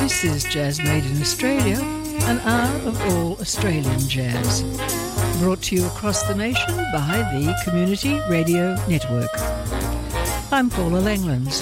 This is Jazz Made in Australia, an hour of all Australian jazz. Brought to you across the nation by the Community Radio Network. I'm Paula Langlands.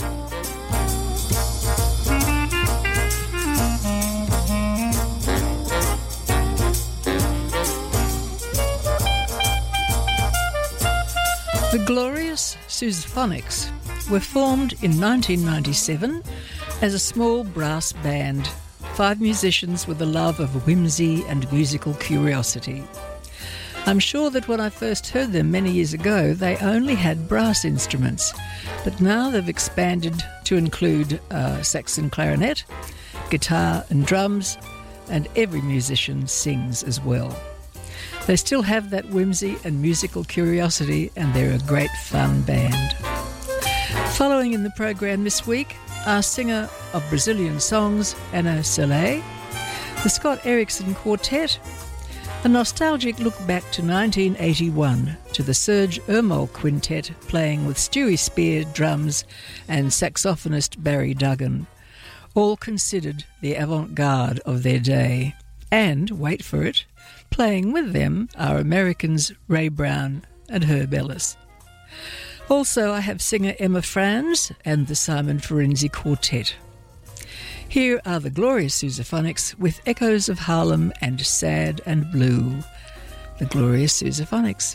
The Glorious Sousaphonics were formed in 1997 as a small brass band, 5 musicians with a love of whimsy and musical curiosity. I'm sure that when I first heard them many years ago, they only had brass instruments, but now they've expanded to include sax and clarinet, guitar and drums, and every musician sings as well. They still have that whimsy and musical curiosity, and they're a great fun band. Following in the program this week, our singer of Brazilian songs, Ana Soleil, the Scott Erickson Quartet, a nostalgic look back to 1981 to the Serge Ermol Quintet playing with Stewie Spear drums and saxophonist Barry Duggan, all considered the avant-garde of their day. And, wait for it, playing with them are Americans Ray Brown and Herb Ellis. Also, I have singer Emma Franz and the Simon Ferenczi Quartet. Here are the Glorious Sousaphonics with Echoes of Harlem and Sad and Blue. The Glorious Sousaphonics.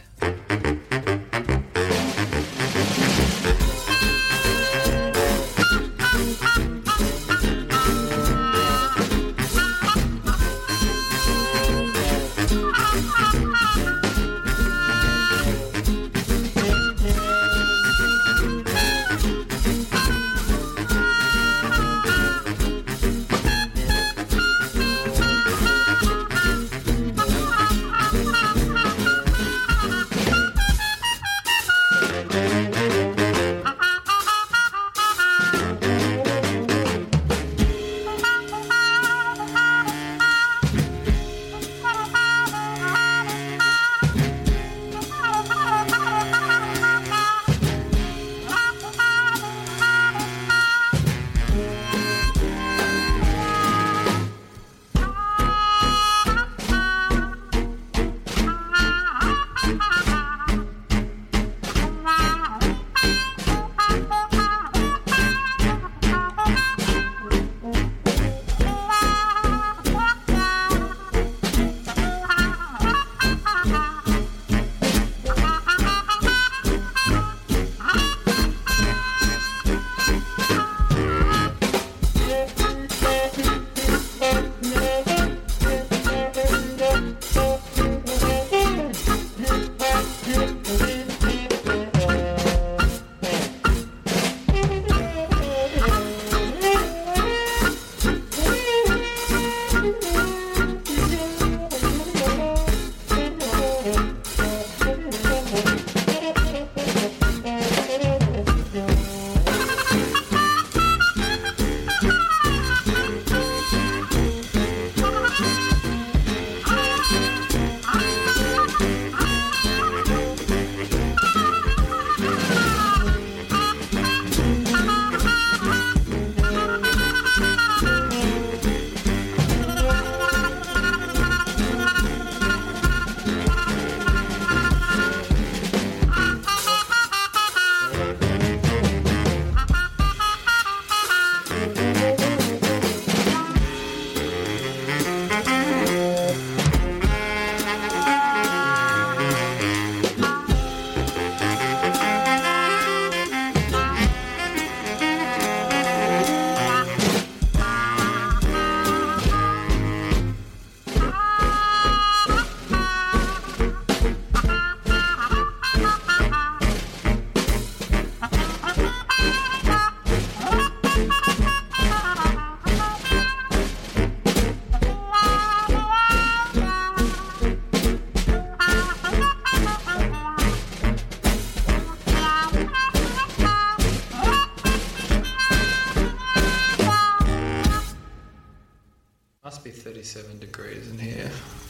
Must be 37 degrees in here.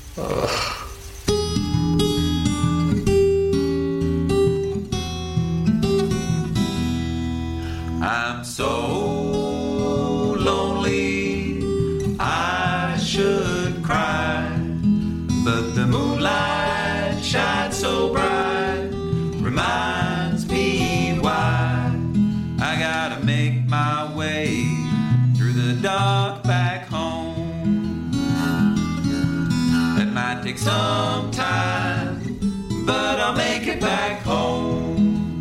Oh. I'm so lonely the moonlight shines so bright, reminds me why I gotta make my way through the dark back home. It might take some time, but I'll make it back home.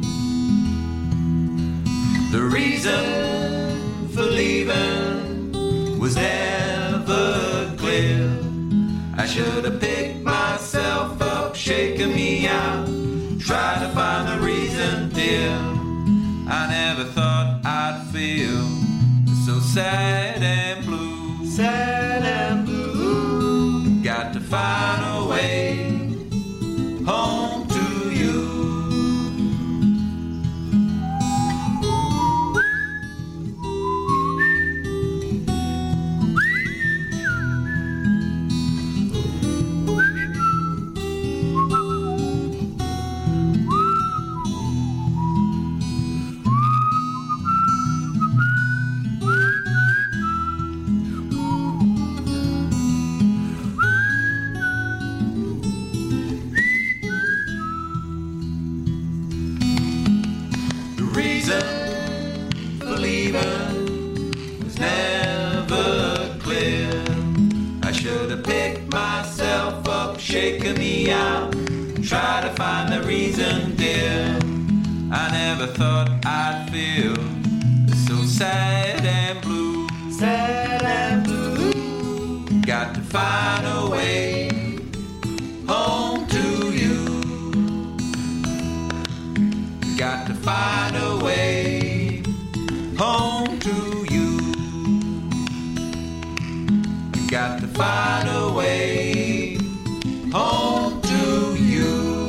The reason for leaving was never clear. I should have picked myself up, shaken me out, try to find the reason, dear. I never thought I'd feel so sad and blue. Sad and blue. Got to find a way home to you. Shaking me out, try to find the reason, dear. I never thought I'd feel so sad and blue. Sad and blue. Got to find a way home to you. Got to find a way home to you. Got to find a way home to you.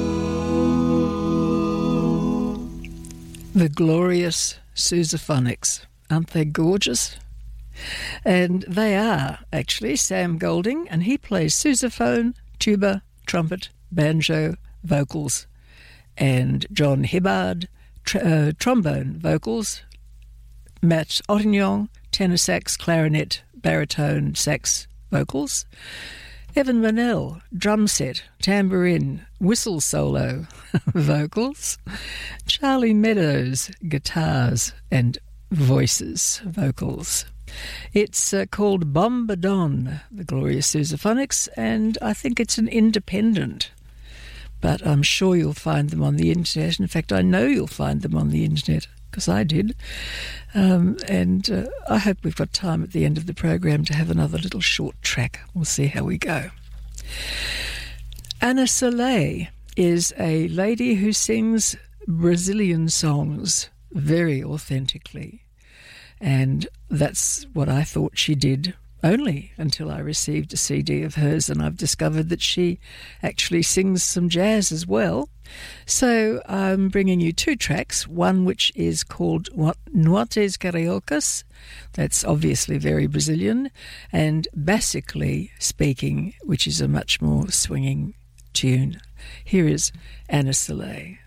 The glorious Sousaphonics. Aren't they gorgeous? And they are, actually, Sam Golding, and he plays sousaphone, tuba, trumpet, banjo, vocals, and John Hibbard, trombone, vocals, Matt Ottignon, tenor sax, clarinet, baritone, sax, vocals, Evan Manel, drum set, tambourine, whistle solo, vocals, Charlie Meadows, guitars and voices, vocals. It's called Bombadon, the Glorious Sousaphonics, and I think it's an independent, but I'm sure you'll find them on the internet. In fact, I know you'll find them on the internet, because I did. And I hope we've got time at the end of the program to have another little short track. We'll see how we go. Ana Soleil is a lady who sings Brazilian songs very authentically. And that's what I thought she did only until I received a CD of hers, and I've discovered that she actually sings some jazz as well. So I'm bringing you two tracks, one which is called Noites Cariocas, that's obviously very Brazilian, and Basically Speaking, which is a much more swinging tune. Here is Ana Soleil.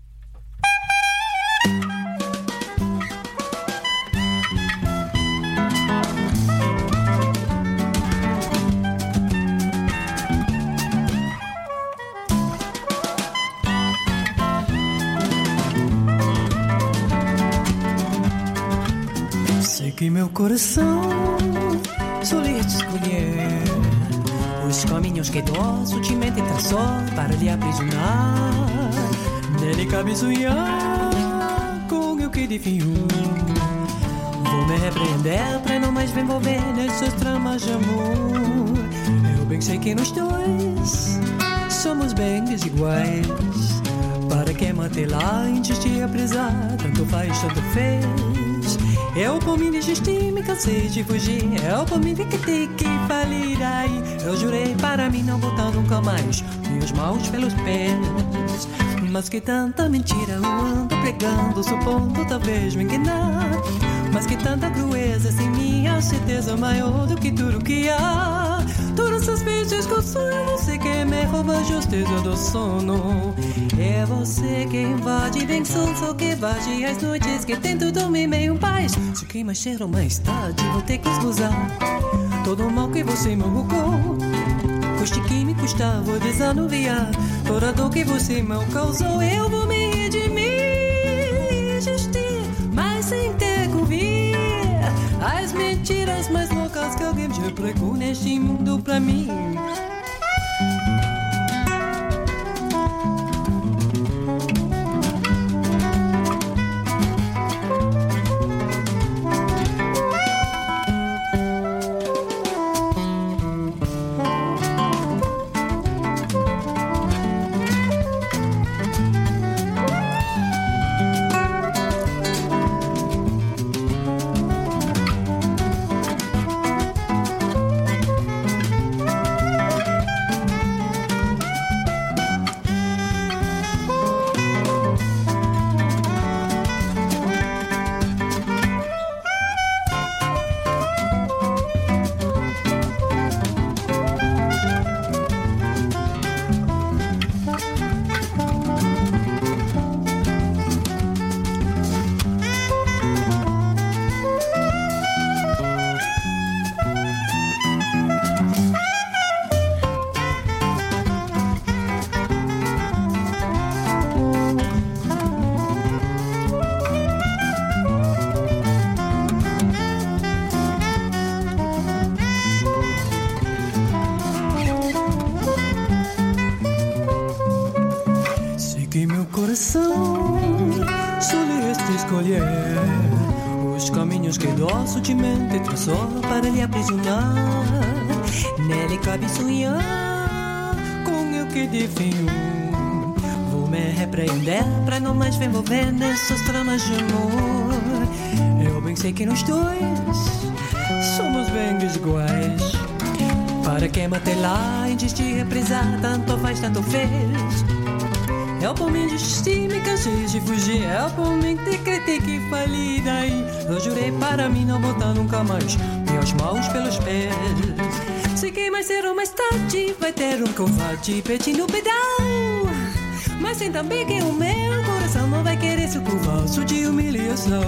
Sei que meu coração solia te escolher. Os caminhos que dou sutilmente traçou para lhe aprisionar. Nele cabe sonhar com o que adivinho. Vou me repreender para não mais me envolver nessas tramas de amor. Eu bem sei que nós dois somos bem desiguais. Para que manter lá antes de apresar, tanto faz, tanto fez. Eu por mim desisti, me cansei de fugir. Eu por mim fiquei que falir aí. Eu jurei para mim não voltar nunca mais. Meus mãos pelos pés. Mas que tanta mentira eu ando pregando, supondo talvez me enganar. Mas que tanta crueza sem minha certeza maior do que tudo que há. Todas essas vezes que eu sonho, você que me rouba a justeza do sono. É você que invade, vem só que invade as noites que tento dormir meio em paz. Se queima mais cedo ou mais tarde, vou ter que escusar todo o mal que você me rogou. Custe que me custar, vou desanuviar toda a dor que você mal causou. Eu vou me redimir, existir, mas sem ter que ouvir as mentiras mais loucas que alguém já pregou neste mundo pra mim. Sutilmente traçou para lhe aprisionar. Nele cabe sonhar com eu que defino. Vou me repreender para não mais me envolver nessas tramas de amor. Eu bem sei que nós dois somos bem desiguais. Para que manter lá, insistir e reprisar, tanto faz, tanto fez. Eu por mim desisti, me cansei de fugir. Eu por mim te critiquei e falei daí. Eu jurei para mim não botar nunca mais meus mãos pelos pés. Sei que mais cedo ou mais tarde vai ter um covarde pedindo perdão. Mas sei também que o meu coração não vai querer se curvar de humilhação.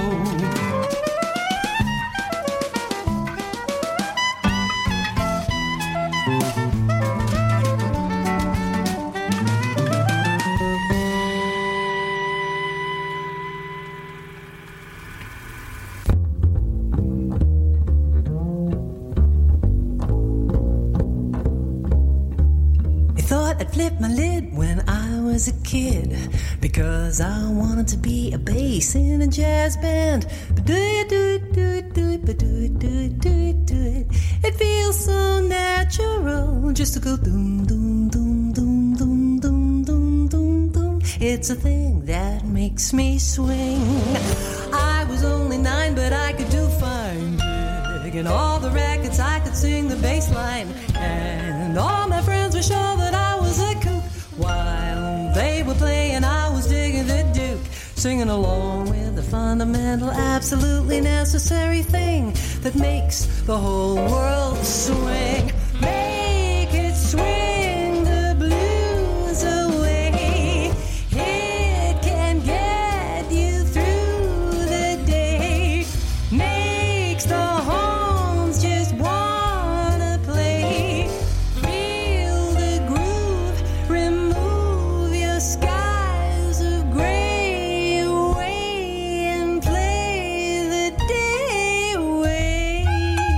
Flip my lid when I was a kid because I wanted to be a bass in a jazz band. But do it, do it, do it, do it, but do it, do it, do it, do it. It feels so natural just to go doom, doom, doom, doom, doom, doom, doom, doom, doom. It's a thing that makes me swing. I was only 9, but I could do fine. In all the records I could sing the bass line, and all my friends were sure that I was a kook. While they were playing I was digging the Duke, singing along with the fundamental, absolutely necessary thing that makes the whole world swing. Make it swing the blues away. It can get you through the day. Makes the horns just wanna play. Feel the groove, remove your skies of gray away and play the day away.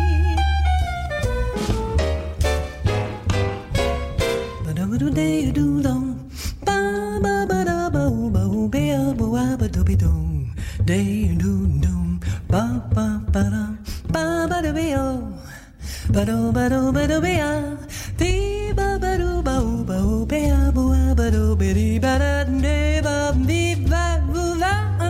Ba-da-ba-do-day-do-dum, ba-ba-ba-da-ba-ba-ba-ba-ba-ba-do-be-dum, day-do-dum, ba-ba-ba-dum, ba-ba-do-be-oh, ba-do-ba-do-ba-do-be-ah, dee-ba-ba-do-ba-oh-ba-oh-ba-do-be-dee-ba-da-dee-ba-dee-ba-boo-ba.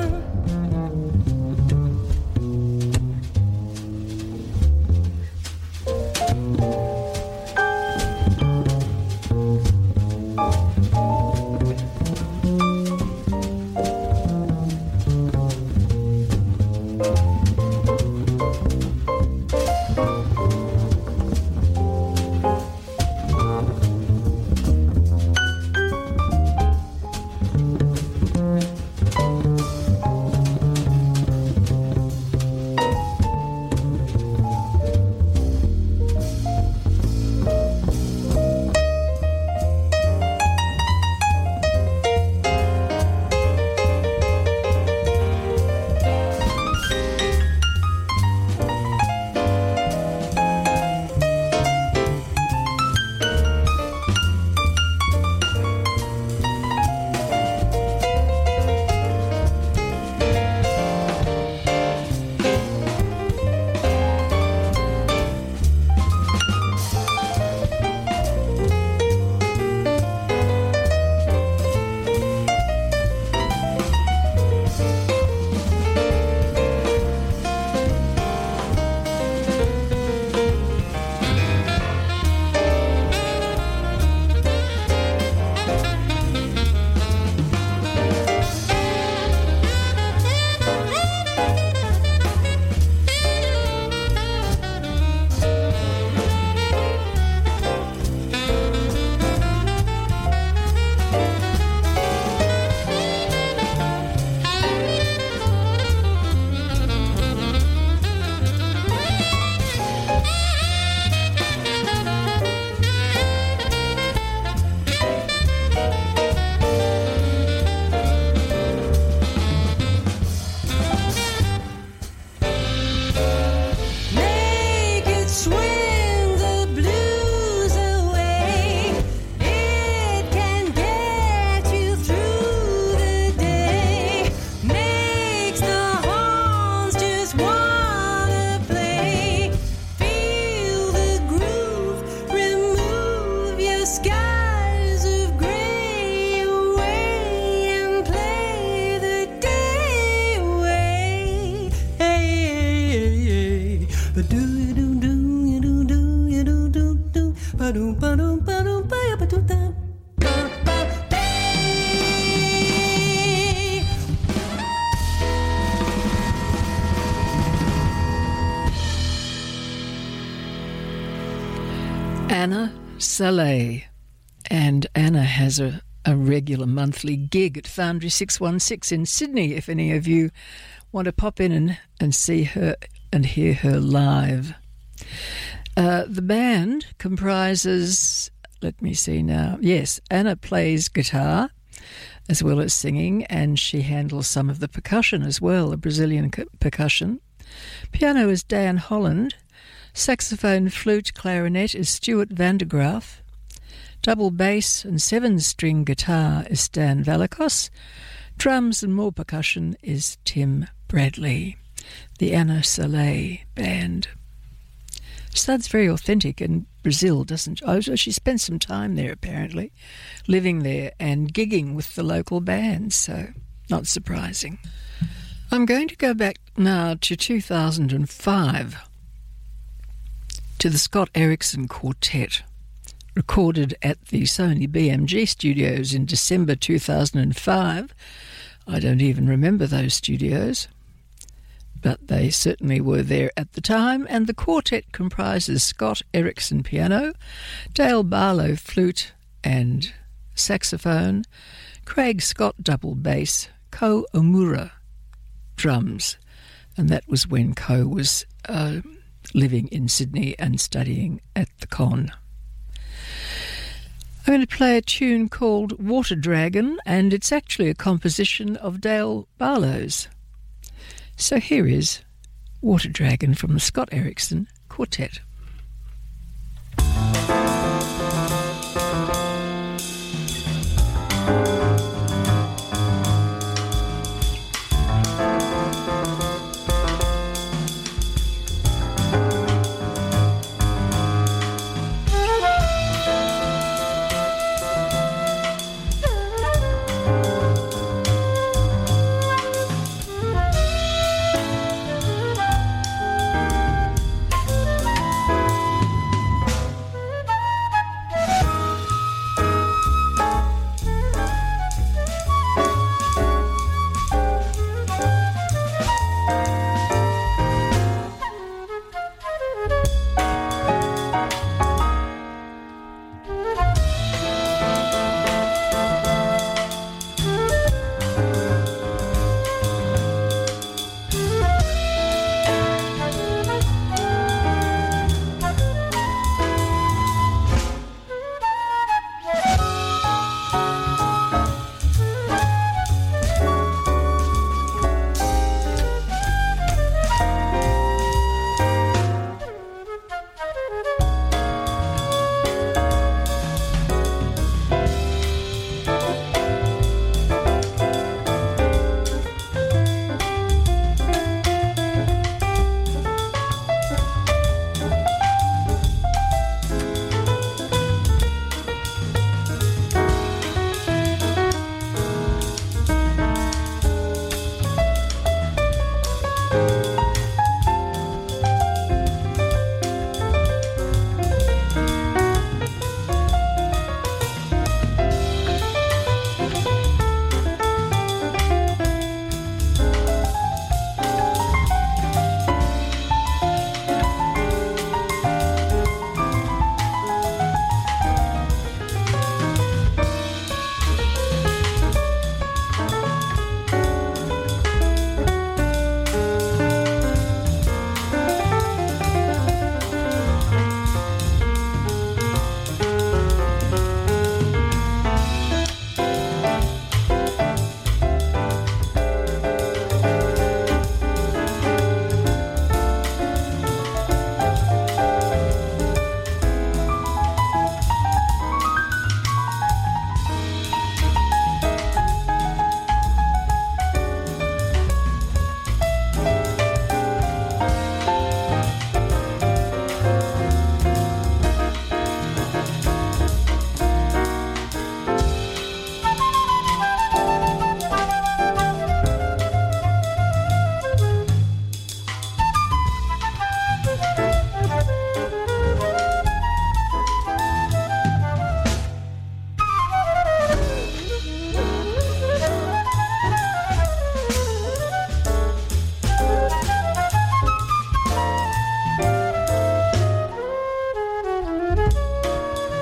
Anna Saleh. And Anna has a regular monthly gig at Foundry 616 in Sydney, if any of you want to pop in and see her and hear her live. The band comprises, let me see now, yes, Anna plays guitar as well as singing, and she handles some of the percussion as well, the Brazilian percussion. Piano is Dan Holland. Saxophone, flute, clarinet is Stuart Vandergraaf. Double bass and 7-string guitar is Stan Valikos. Drums and more percussion is Tim Bradley. The Anna Saleh Band. Sounds very authentic in Brazil, doesn't she? Oh, she spent some time there apparently, living there and gigging with the local bands, so not surprising. I'm going to go back now to 2005 to the Scott Erickson Quartet, recorded at the Sony BMG studios in December 2005. I don't even remember those studios, but they certainly were there at the time, and the quartet comprises Scott Erickson piano, Dale Barlow flute and saxophone, Craig Scott double bass, Ko Omura drums, and that was when Ko was living in Sydney and studying at the Con. I'm going to play a tune called Water Dragon, and it's actually a composition of Dale Barlow's. So here is Water Dragon from the Scott Erickson Quartet.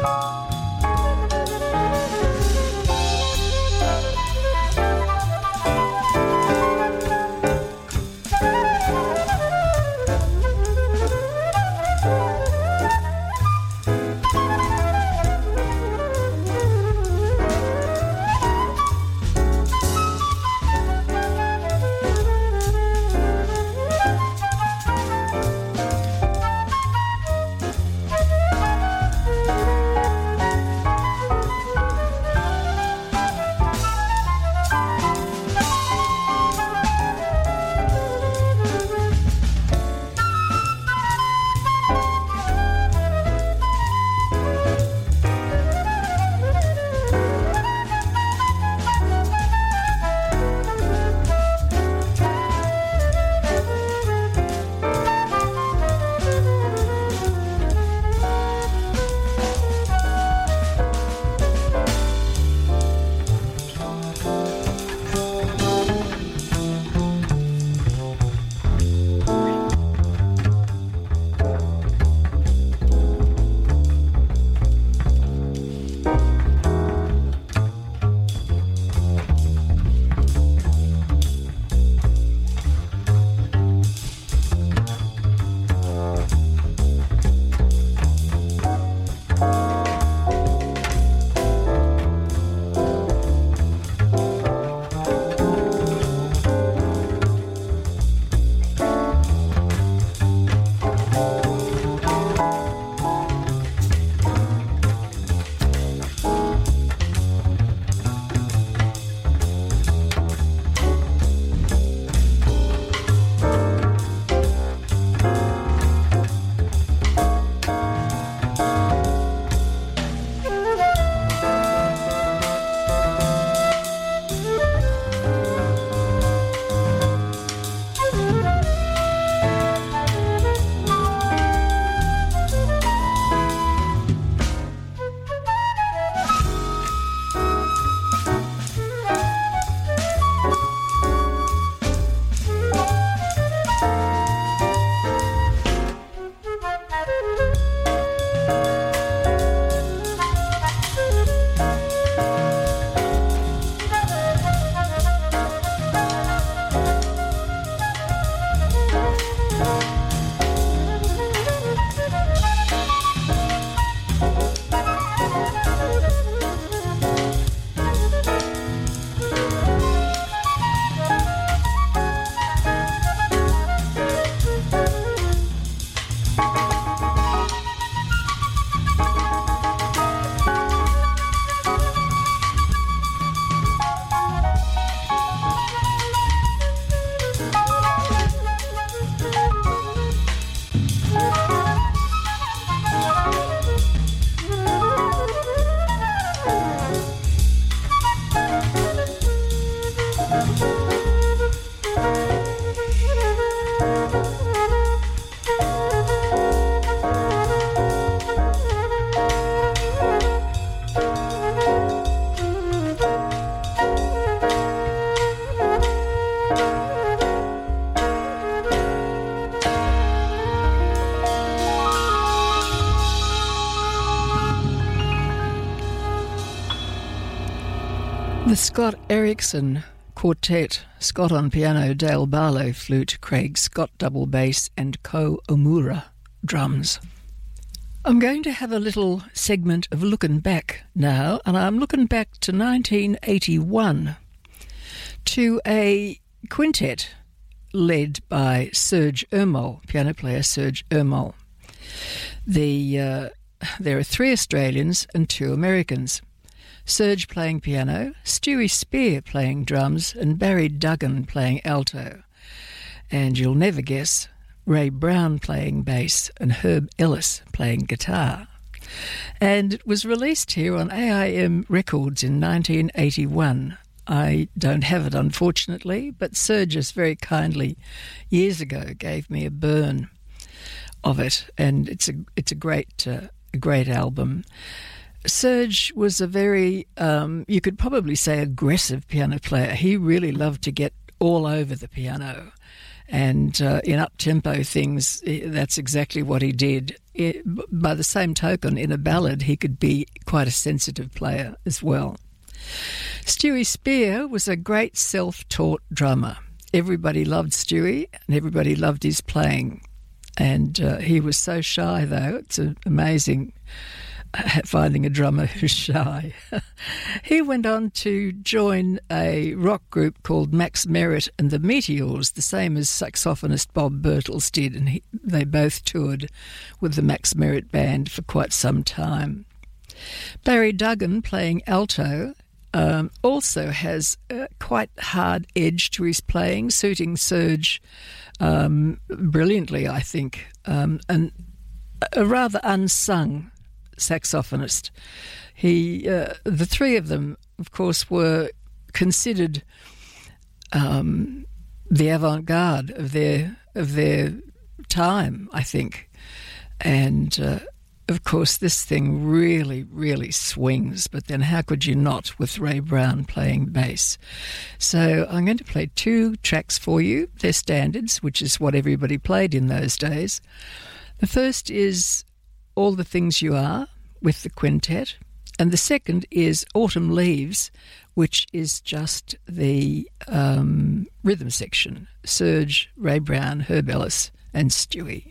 The Scott Erickson Quartet, Scott on piano, Dale Barlow flute, Craig Scott double bass and Ko Omura drums. I'm going to have a little segment of looking back now, and I'm looking back to 1981 to a quintet led by Serge Ermol, piano player Serge Ermol. There are 3 Australians and 2 Americans. Serge playing piano, Stewie Spear playing drums, and Barry Duggan playing alto. And you'll never guess, Ray Brown playing bass and Herb Ellis playing guitar. And it was released here on AIM Records in 1981. I don't have it, unfortunately, but Serge just very kindly years ago gave me a burn of it, and it's a great album. Serge was a very, you could probably say, aggressive piano player. He really loved to get all over the piano, and in up-tempo things, that's exactly what he did. by the same token, in a ballad, he could be quite a sensitive player as well. Stewie Spear was a great self-taught drummer. Everybody loved Stewie and everybody loved his playing. And he was so shy, though. It's amazing finding a drummer who's shy. He went on to join a rock group called Max Merritt and the Meteors, the same as saxophonist Bob Birtles did, and they both toured with the Max Merritt Band for quite some time. Barry Duggan, playing alto, also has a quite hard edge to his playing, suiting Serge brilliantly, I think, and a rather unsung saxophonist. The three of them, of course, were considered the avant-garde of their time, I think, and of course, this thing really, really swings, but then how could you not with Ray Brown playing bass? So I'm going to play 2 tracks for you. They're standards, which is what everybody played in those days. The first is All the Things You Are with the quintet, and the second is Autumn Leaves, which is just the rhythm section. Serge, Ray Brown, Herb Ellis and Stewie.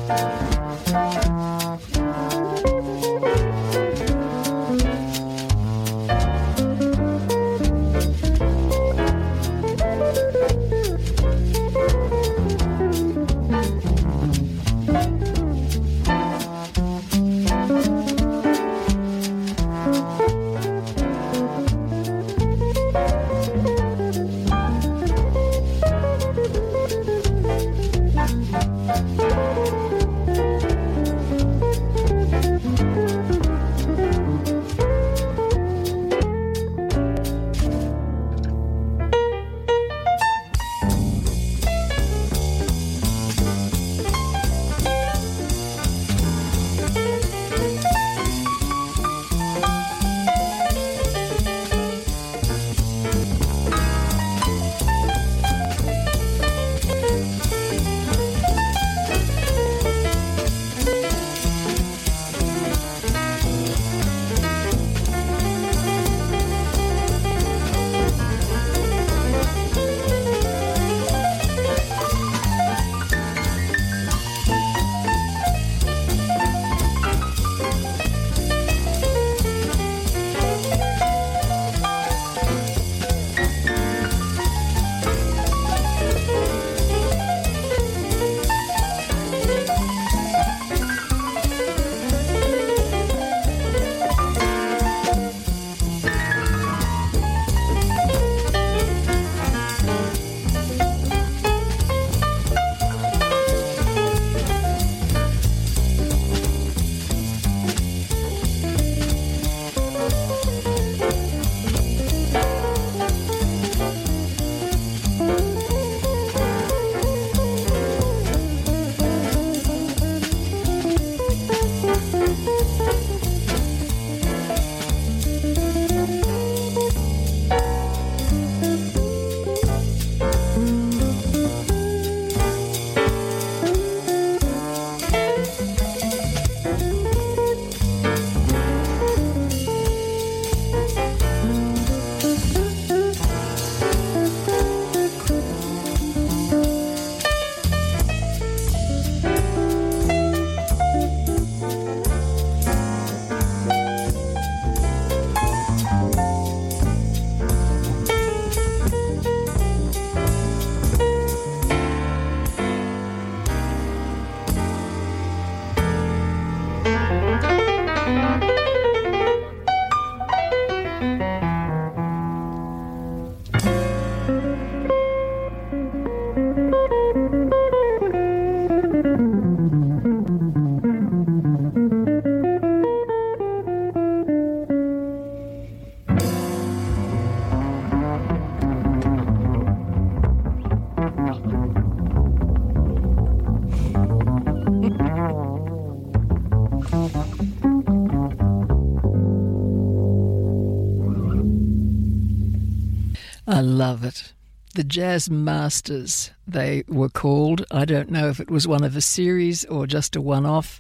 I love it. The Jazz Masters, they were called. I don't know if it was one of a series or just a one-off,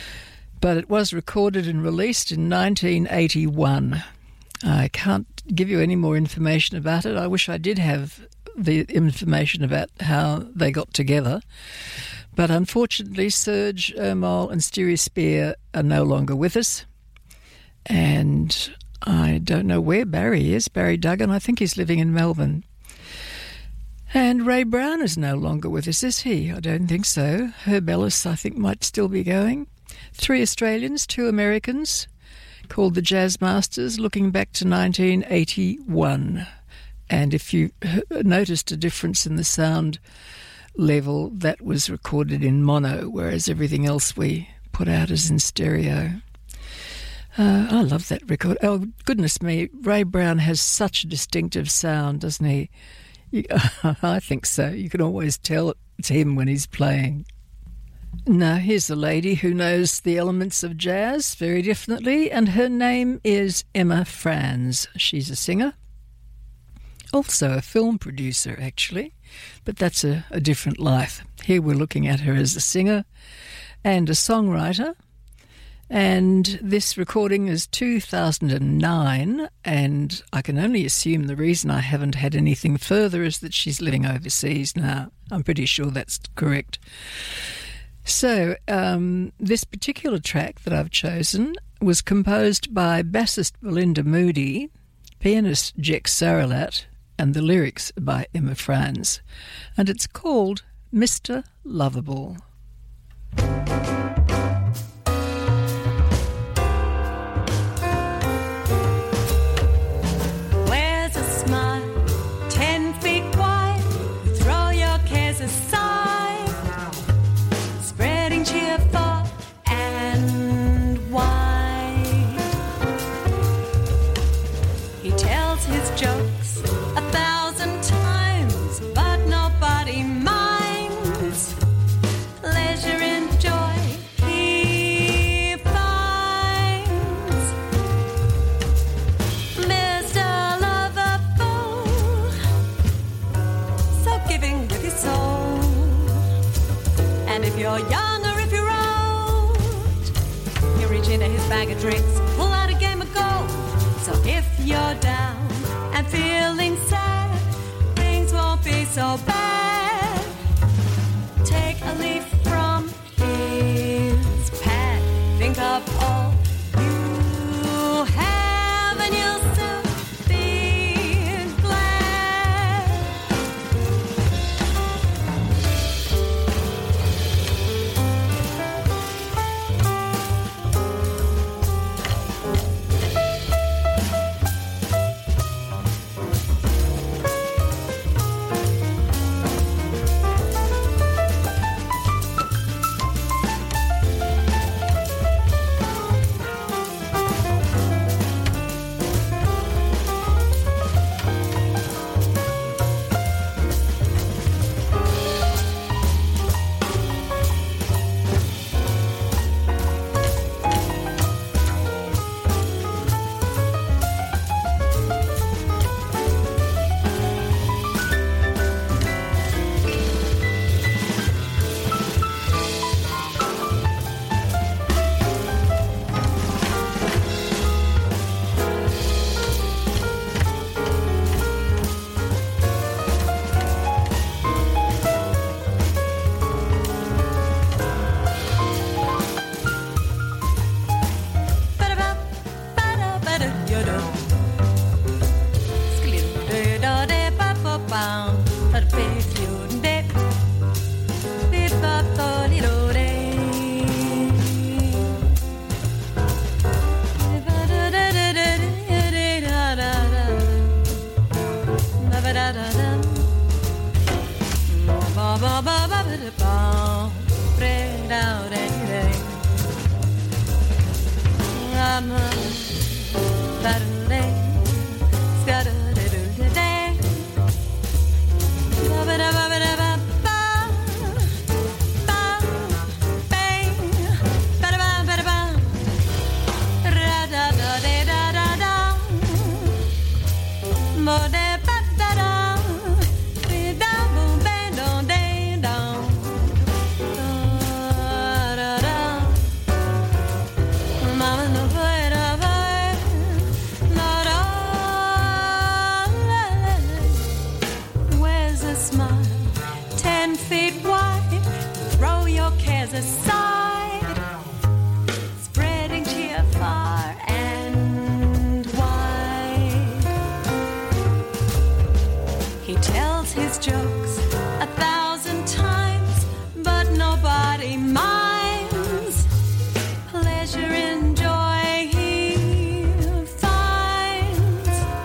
but it was recorded and released in 1981. I can't give you any more information about it. I wish I did have the information about how they got together. But unfortunately, Serge Ermol and Stewie Spear are no longer with us. And I don't know where Barry is. Barry Duggan, I think he's living in Melbourne. And Ray Brown is no longer with us, is he? I don't think so. Herb Ellis, I think, might still be going. 3 Australians, 2 Americans, called the Jazz Masters, looking back to 1981. And if you noticed a difference in the sound level, that was recorded in mono, whereas everything else we put out is in stereo. I love that record. Oh, goodness me, Ray Brown has such a distinctive sound, doesn't he? I think so. You can always tell it's him when he's playing. Now, here's a lady who knows the elements of jazz very definitely, and her name is Emma Franz. She's a singer, also a film producer, actually, but that's a different life. Here we're looking at her as a singer and a songwriter. And this recording is 2009, and I can only assume the reason I haven't had anything further is that she's living overseas now. I'm pretty sure that's correct. So this particular track that I've chosen was composed by bassist Belinda Moody, pianist Jack Saralat, and the lyrics by Emma Franz. And it's called Mr. Lovable. Where's a smile 10 feet wide? Throw your cares aside, spreading cheer far and wide. He tells his jokes 1,000 times, but nobody minds. Pleasure and joy he finds. Mr. Lovable, so giving with your soul. And if you're young or if you're old, you reach into his bag of tricks, pull out a game of gold. So if you're down and feeling sad, things won't be so bad. Take a leaf from his pad, think of all you have, and you'll soon be glad. Where's a smile 10 feet wide? Throw your cares aside, spreading cheer far and wide. He tells his jokes 1,000 times, but nobody minds. Pleasure and joy he finds.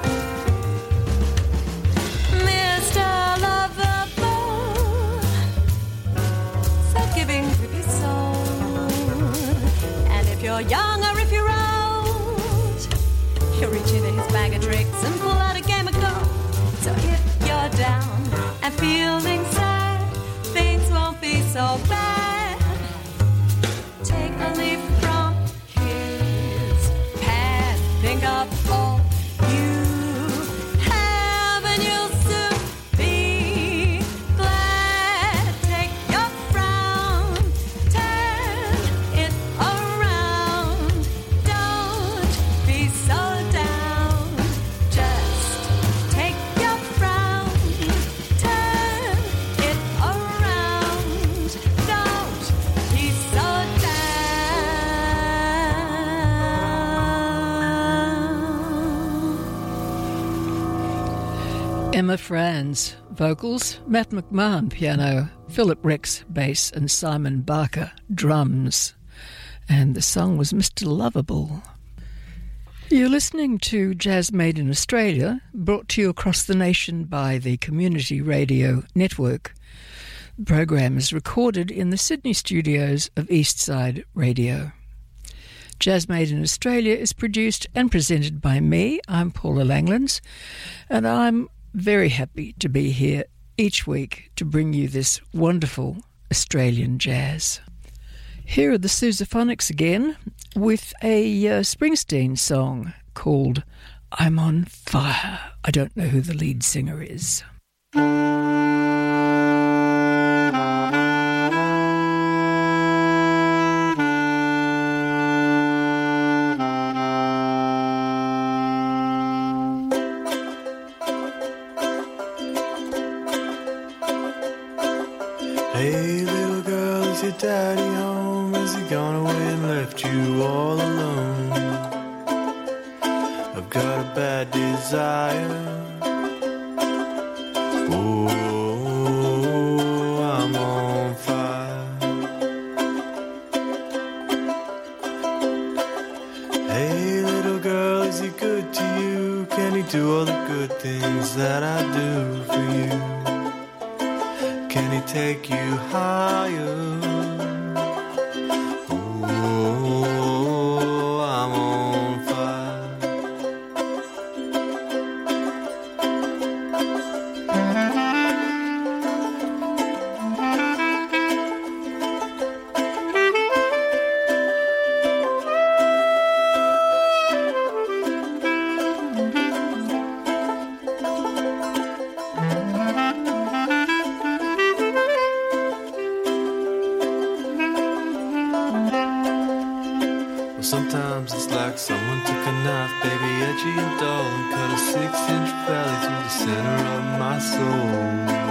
Mr. Lovable, so giving with his soul. And if you're young or if you're old, he'll reach into his bag of tricks and pull out a game of gold. So if you're down and feeling sad, things won't be so bad. Take a leaf from his pad, think of all you have, and you'll soon be glad. Take your frown, turn it around. Don't be so down. Just take your frown, turn it around. Don't Emma Franz, vocals, Matt McMahon, piano, Philip Rex, bass, and Simon Barker, drums. And the song was Mr. Lovable. You're listening to Jazz Made in Australia, brought to you across the nation by the Community Radio Network. The program is recorded in the Sydney studios of Eastside Radio. Jazz Made in Australia is produced and presented by me. I'm Paula Langlands, and I'm very happy to be here each week to bring you this wonderful Australian jazz. Here are the Sousaphonics again with a Springsteen song called I'm on Fire. I don't know who the lead singer is. Hey little girl, is your daddy home? Has he gone away and left you all alone? I've got a bad desire. Oh, I'm on fire. Hey little girl, is he good to you? Can he do all the good things that I do for you? Can he take you higher? Oh, I'm on fire. Sometimes it's like someone took a knife, baby, edgy and dull, and cut a 6-inch valley through the center of my soul.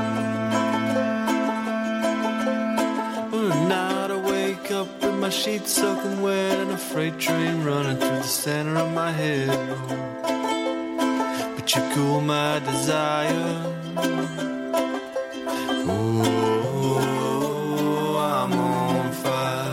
Well, at night I wake up with my sheets soaking wet and a freight train running through the center of my head. But you cool my desire. Oh, I'm on fire.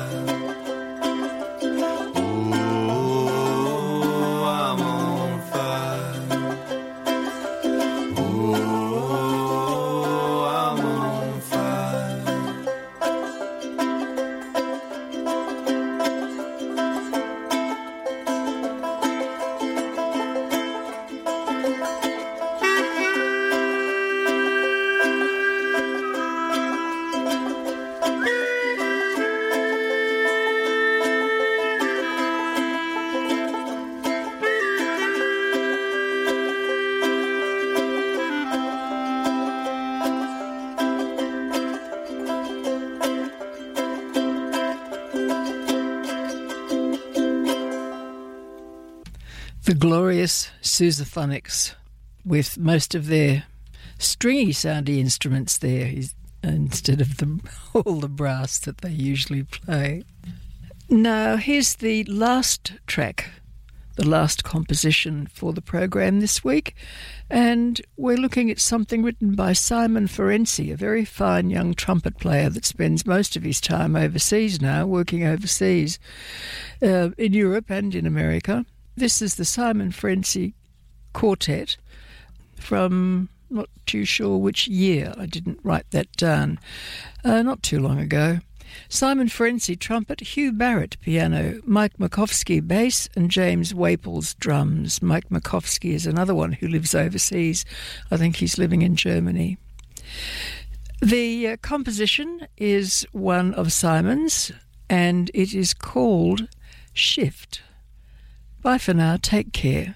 The glorious Sousaphonics, with most of their stringy soundy instruments there instead of all the brass that they usually play. Now here's the last track, the last composition for the program this week, and we're looking at something written by Simon Ferenczi, a very fine young trumpet player that spends most of his time overseas now, working overseas in Europe and in America. This is the Simon Ferenczi Quartet from not too sure which year. I didn't write that down. Not too long ago. Simon Ferenczi trumpet, Hugh Barrett piano, Mike Makovsky bass, and James Waples drums. Mike Makovsky is another one who lives overseas. I think he's living in Germany. The composition is one of Simon's, and it is called Shift. Bye for now. Take care.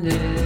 day.